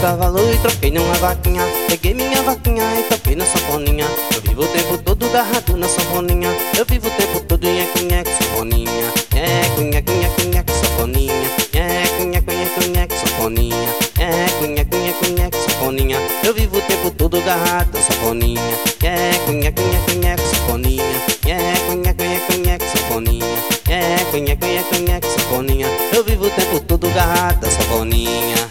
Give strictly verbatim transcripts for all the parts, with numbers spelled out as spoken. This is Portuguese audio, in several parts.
cavalo e troquei numa vaquinha. Peguei minha vaquinha e toquei na sanfoninha. Eu vivo o tempo todo agarrado na sanfoninha. Eu vivo o tempo todo nheque, nheque, sanfoninha. Nheque, nheque, nheque, nheque, sanfoninha. Nheque, nheque, nheque, nheque, sanfoninha. Nheque, nheque, nheque, nheque, sanfoninha. Eu vivo o tempo todo agarrado na sanfoninha. Nheque, nheque, nheque, nheque, sanfoninha. Nheque, nheque, nheque, nheque, sanfoninha. Nheque, nheque, nheque, nheque, sanfoninha. Eu vivo o tempo todo agarrado na sanfoninha.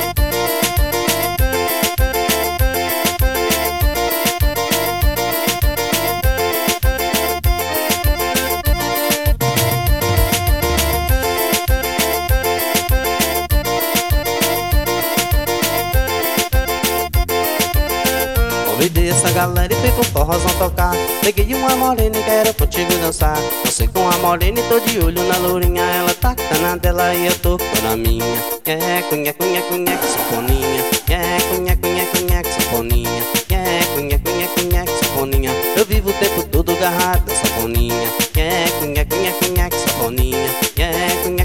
Convidei essa galera e fui pro forrozão tocar. Peguei uma morena e quero contigo dançar. Você com a morena e tô de olho na lourinha. Ela tá na dela e eu tô na minha. Nheque, nheque, nheque, nheque, sanfoninha. Nheque, nheque, nheque, nheque, sanfoninha. Nheque, nheque, nheque, nheque, sanfoninha. Eu vivo o tempo todo agarrado na sanfoninha. Nheque, nheque, nheque, nheque, sanfoninha. Nheque, nheque,